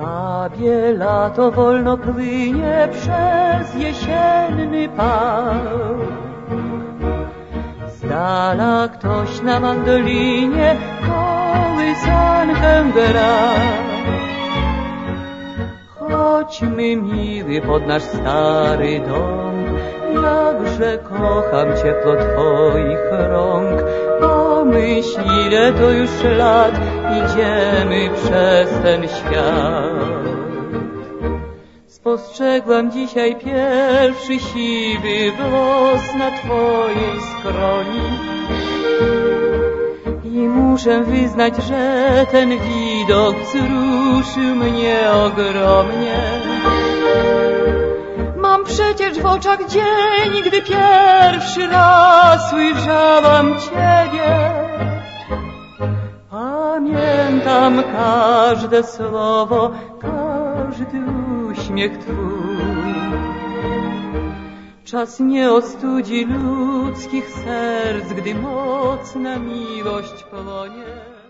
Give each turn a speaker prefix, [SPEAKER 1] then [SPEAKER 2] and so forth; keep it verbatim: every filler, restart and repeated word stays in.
[SPEAKER 1] Babie lato wolno płynie przez jesienny park. Z dala ktoś na mandolinie kołysankę gra. Chodźmy, miły, pod nasz stary dom, jakże kocham ciepło twoich rąk. Pomyśl, ile to już lat idziemy przez ten świat. Spostrzegłam dzisiaj pierwszy siwy włos na twojej skroni i muszę wyznać, że ten widok wzruszył mnie ogromnie. Mam przecież w oczach dzień, gdy pierwszy raz ujrzałam ciebie. Pamiętam każde słowo, każdy uśmiech twój. Czas nie ostudzi ludzkich serc, gdy mocna miłość płonie.